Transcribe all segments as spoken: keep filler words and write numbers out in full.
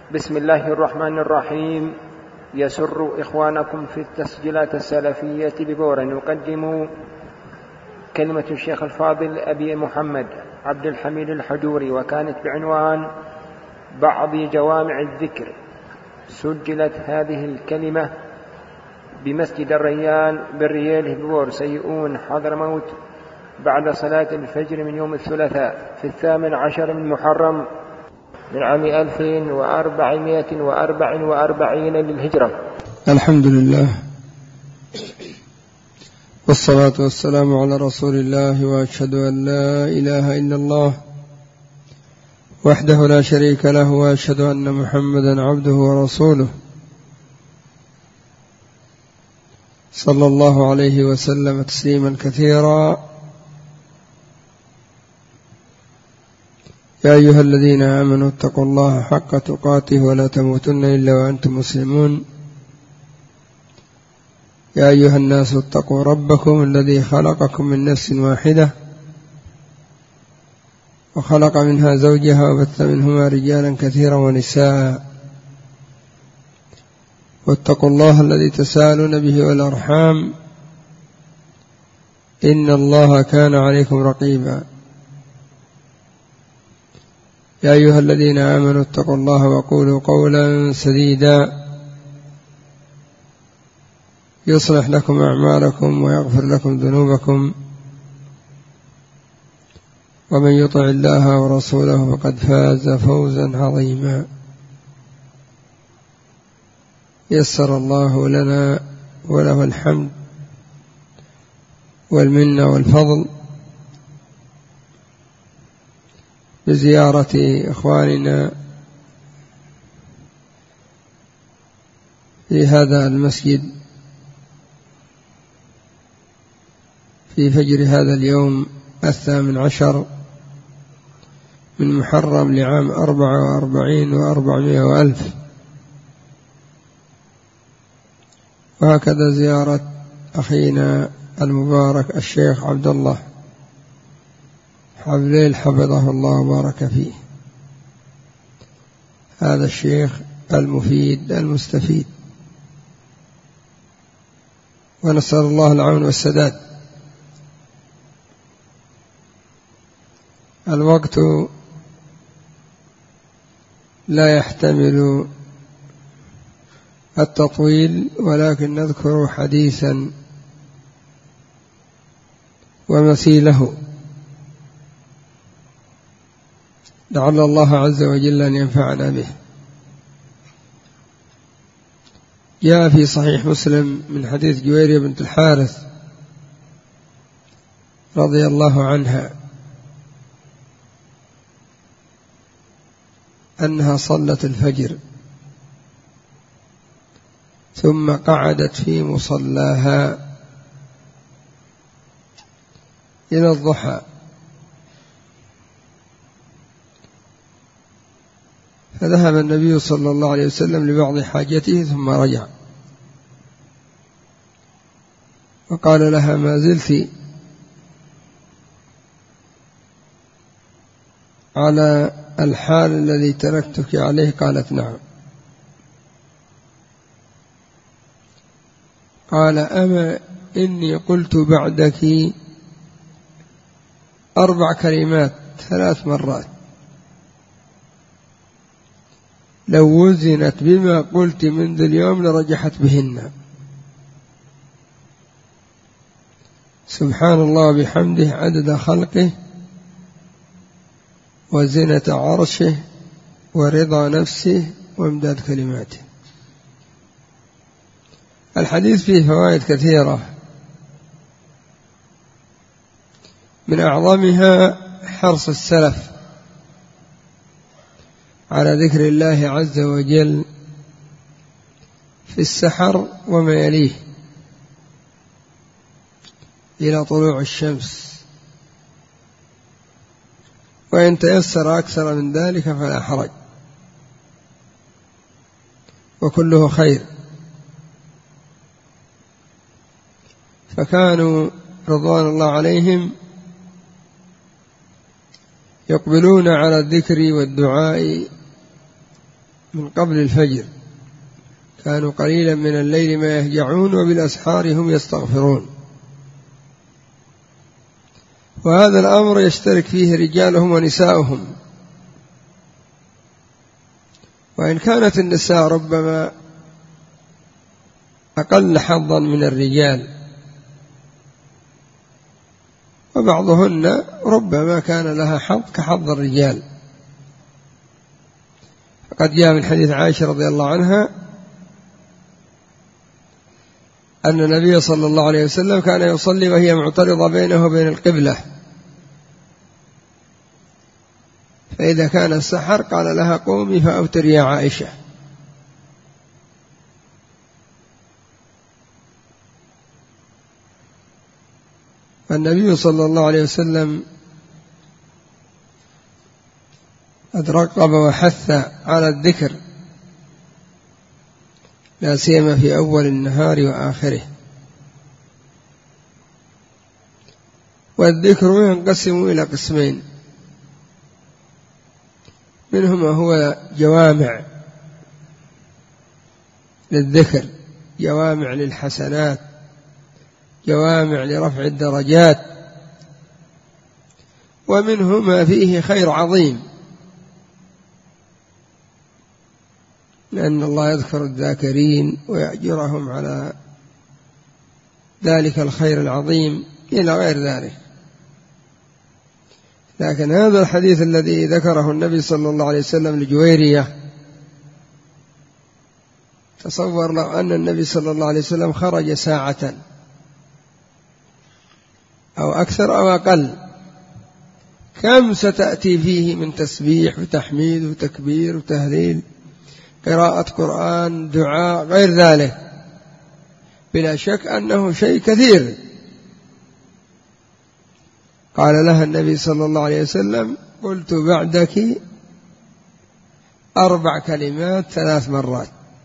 بسم الله الرحمن الرحيم. يسر إخوانكم في التسجيلات السلفية ببورا يقدم كلمة الشيخ الفاضل أبي محمد عبد الحميد الحجوري، وكانت بعنوان بعض جوامع الذكر. سجلت هذه الكلمة بمسجد الريان بالريال ببور سيئون حضرموت بعد صلاة الفجر من يوم الثلاثاء في الثامن عشر من محرم من عام ألف وأربعمائة وأربع وأربعين للهجرة. الحمد لله والصلاة والسلام على رسول الله، وأشهد أن لا إله إلا الله وحده لا شريك له، وأشهد أن محمدا عبده ورسوله صلى الله عليه وسلم تسليما كثيرا. يا أيها الذين آمنوا اتقوا الله حق تقاته ولا تموتن إلا وأنتم مسلمون. يا أيها الناس اتقوا ربكم الذي خلقكم من نفس واحدة وخلق منها زوجها وبث منهما رجالا كثيرا ونساء، واتقوا الله الذي تساءلون به والأرحام إن الله كان عليكم رقيبا. يا أيها الذين آمنوا اتقوا الله وقولوا قولا سديدا يصلح لكم أعمالكم ويغفر لكم ذنوبكم، ومن يطع الله ورسوله فقد فاز فوزا عظيما. يسر الله لنا وله الحمد والمنة والفضل بزيارة إخواننا في هذا المسجد في فجر هذا اليوم الثامن عشر من محرم لعام أربع وأربعين وأربعمائة وألف، وهكذا زيارة أخينا المبارك الشيخ عبد الله حبليل حفظه الله وبارك فيه، هذا الشيخ المفيد المستفيد، ونسأل الله العون والسداد. الوقت لا يحتمل التطويل، ولكن نذكر حديثا ومثيله لعل الله عز وجل أن ينفعنا به. جاء في صحيح مسلم من حديث جويرية بنت الحارث رضي الله عنها أنها صلت الفجر ثم قعدت في مصلاها إلى الضحى، فذهب النبي صلى الله عليه وسلم لبعض حاجته ثم رجع، وقال لها: ما زلت على الحال الذي تركتك عليه؟ قالت: نعم. قال: أما إني قلت بعدك أربع كلمات ثلاث مرات، لو وزنت بما قلت منذ اليوم لرجحت بهن: سبحان الله بحمده عدد خلقه وزنة عرشه ورضا نفسه وامداد كلماته. الحديث فيه فوائد كثيرة، من أعظمها حرص السلف على ذكر الله عز وجل في السحر وما يليه إلى طلوع الشمس، وإن تيسر أكثر من ذلك فلا حرج، وكله خير. فكانوا رضوان الله عليهم يقبلون على الذكر والدعاء من قبل الفجر، كانوا قليلا من الليل ما يهجعون وبالأسحار هم يستغفرون. وهذا الأمر يشترك فيه رجالهم ونساؤهم، وإن كانت النساء ربما أقل حظا من الرجال، وبعضهن ربما كان لها حظ كحظ الرجال. فقد جاء من حديث عائشة رضي الله عنها أن النبي صلى الله عليه وسلم كان يصلي وهي معترضة بينه وبين القبلة، فإذا كان السحر قال لها قومي فأوتري يا عائشة. فالنبي صلى الله عليه وسلم قد رقب وحث على الذكر، لا سيما في أول النهار وآخره. والذكر ينقسم إلى قسمين، منهما هو جوامع للذكر، جوامع للحسنات، جوامع لرفع الدرجات، ومنه ما فيه خير عظيم، لأن الله يذكر الذاكرين ويأجرهم على ذلك الخير العظيم إلى غير ذلك. لكن هذا الحديث الذي ذكره النبي صلى الله عليه وسلم لجويرية، تصور لو أن النبي صلى الله عليه وسلم خرج ساعة أو أكثر أو أقل، كم ستأتي فيه من تسبيح وتحميد وتكبير وتهليل، قراءة قرآن، دعاء، غير ذلك، بلا شك أنه شيء كثير. قال لها النبي صلى الله عليه وسلم: قلت بعدك أربع كلمات ثلاث مرات،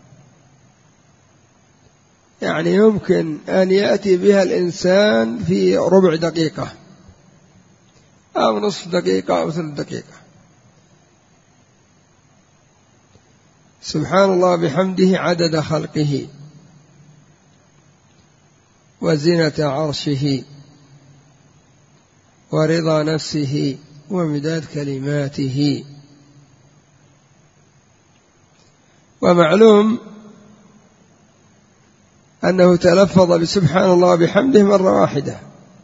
يعني يمكن أن يأتي بها الإنسان في ربع دقيقة أو نصف دقيقة أو ثلث دقيقة. سبحان الله بحمده عدد خلقه وزنة عرشه ورضا نفسه ومداد كلماته. ومعلوم أنه تلفظ بسبحان الله بحمده مرة واحدة،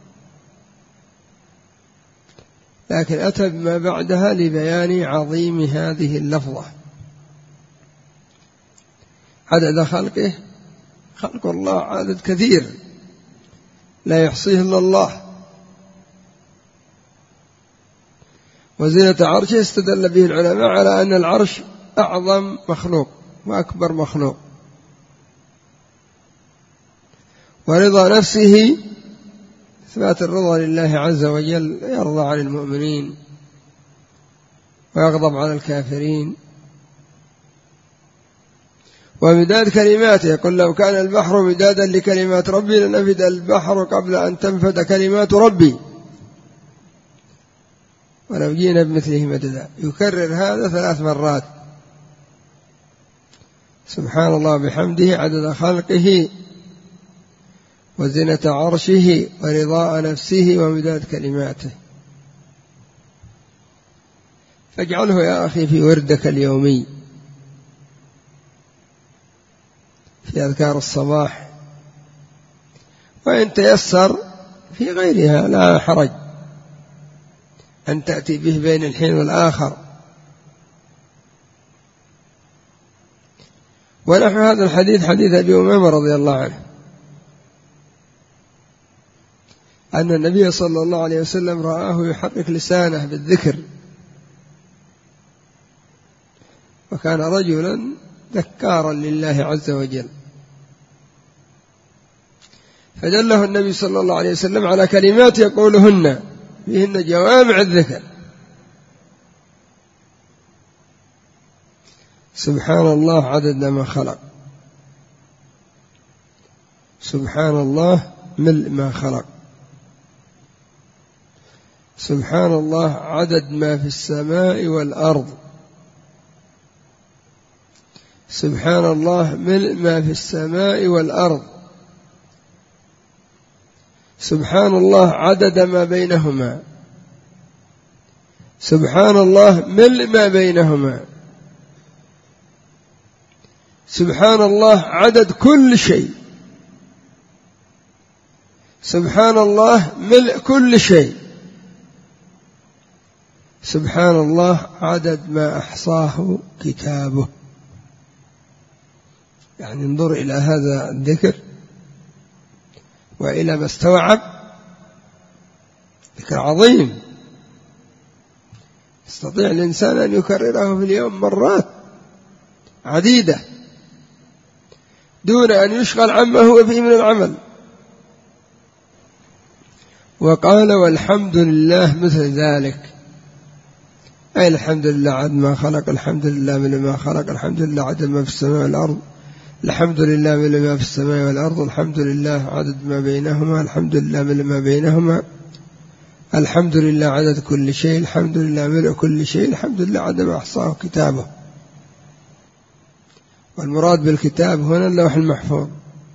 لكن أتى بما بعدها لبيان عظيم هذه اللفظة. عدد خلقه، خلق الله عدد كثير لا يحصيه إلا الله. وزنة عرشه استدل به العلماء على أن العرش أعظم مخلوق وأكبر مخلوق. ورضا نفسه، إثبات الرضا لله عز وجل، يرضى عن المؤمنين ويغضب على الكافرين. ومداد كلماته، يقول لو كان البحر مدادا لكلمات ربي لنفد البحر قبل أن تنفد كلمات ربي ولو جينا بمثله مددا. يكرر هذا ثلاث مرات: سبحان الله بحمده عدد خلقه وزنة عرشه ورضاء نفسه ومداد كلماته. فاجعله يا أخي في وردك اليومي، في أذكار الصباح، وإن تيسر في غيرها لا حرج أن تأتي به بين الحين والآخر. ونحو هذا الحديث حديث أبي أمامة رضي الله عنه أن النبي صلى الله عليه وسلم رآه يحرك لسانه بالذكر، وكان رجلا ذكارا لله عز وجل، فدله النبي صلى الله عليه وسلم على كلمات يقولهن فيهن جوامع الذكر. سبحان الله عدد ما خلق، سبحان الله ملء ما خلق، سبحان الله عدد ما في السماء والأرض، سبحان الله ملء ما في السماء والأرض، سبحان الله عدد ما بينهما، سبحان الله ملء ما بينهما، سبحان الله عدد كل شيء، سبحان الله ملء كل شيء، سبحان الله عدد ما أحصاه كتابه. يعني انظر إلى هذا الذكر وإلى ما استوعب، ذكر عظيم يستطيع الإنسان أن يكرره في اليوم مرات عديدة دون أن يشغل عما هو فيه من العمل. وقال والحمد لله مثل ذلك، أي الحمد لله عدد ما خلق، الحمد لله من ما خلق، الحمد لله عدد ما في السماء والأرض، الحمد لله من ما في السماء والأرض، الحمد لله عدد ما بينهما، الحمد لله من ما بينهما، الحمد لله عدد كل شيء، الحمد لله ملء كل شيء، الحمد لله عدد ما أحصاه كتابه. والمراد بالكتاب هنا اللوح المحفوظ،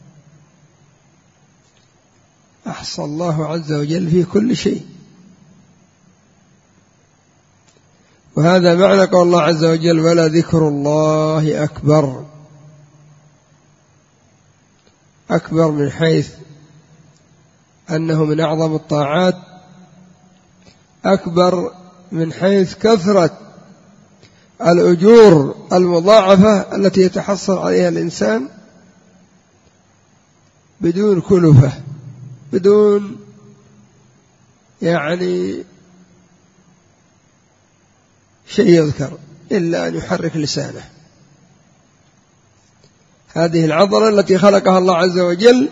أحصى الله عز وجل في كل شيء. وهذا معنى قول الله عز وجل ولذكر الله أكبر، أكبر من حيث أنه من أعظم الطاعات، أكبر من حيث كثرة الأجور المضاعفة التي يتحصل عليها الإنسان بدون كلفة، بدون يعني شيء يذكر إلا أن يحرك لسانه. هذه العضلة التي خلقها الله عز وجل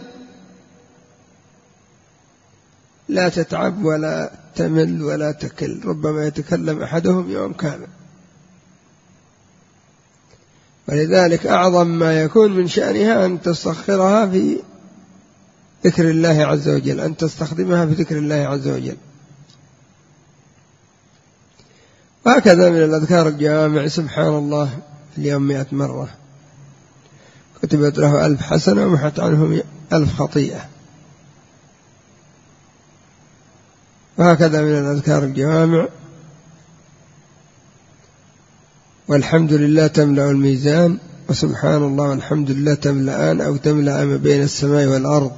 لا تتعب ولا تمل ولا تكل، ربما يتكلم أحدهم يوم كامل. ولذلك أعظم ما يكون من شأنها أن تسخرها في ذكر الله عز وجل، أن تستخدمها في ذكر الله عز وجل. وهكذا من الأذكار الجوامع سبحان الله في اليوم مئة مرة كتبت له ألف حسنة ومحت عنه ألف خطيئة. وهكذا من الأذكار الجوامع والحمد لله تملأ الميزان، وسبحان الله والحمد لله تملأان أو تملأ ما بين السماء والأرض.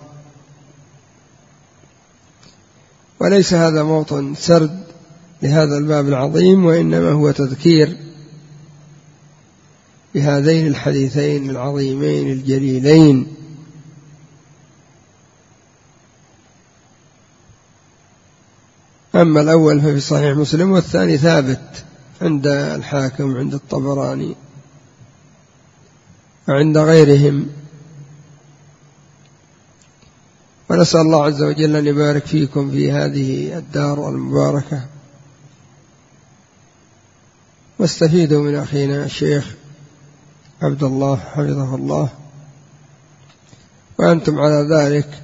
وليس هذا موطن سرد لهذا الباب العظيم، وإنما هو تذكير بهذين الحديثين العظيمين الجليلين. أما الأول ففي صحيح مسلم، والثاني ثابت عند الحاكم عند الطبراني وعند غيرهم. ونسأل الله عز وجل أن يبارك فيكم في هذه الدار المباركة، واستفيدوا من أخينا الشيخ عبد الله حفظه الله، وأنتم على ذلك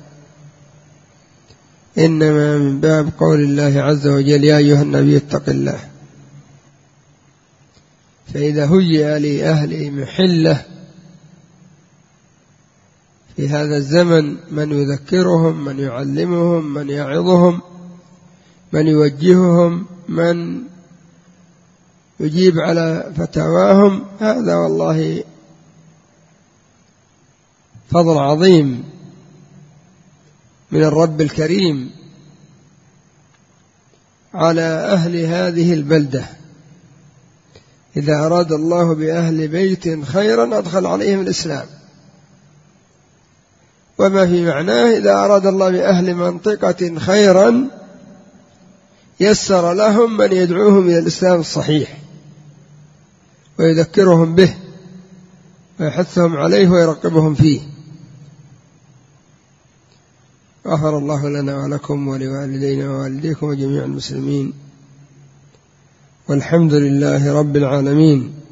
إنما من باب قول الله عز وجل يا أيها النبي اتق الله. فإذا هيئ لأهل محلة في هذا الزمن من يذكرهم، من يعلمهم، من يعظهم، من يوجههم، من يجيب على فتاواهم، هذا والله فضل عظيم من الرب الكريم على أهل هذه البلدة. إذا أراد الله بأهل بيت خيرا أدخل عليهم الإسلام، وما في معناه إذا أراد الله بأهل منطقة خيرا يسر لهم من يدعوهم إلى الإسلام الصحيح ويذكرهم به ويحثهم عليه ويرقبهم فيه. غفر الله لنا ولكم ولوالدينا ووالديكم وجميع المسلمين، والحمد لله رب العالمين.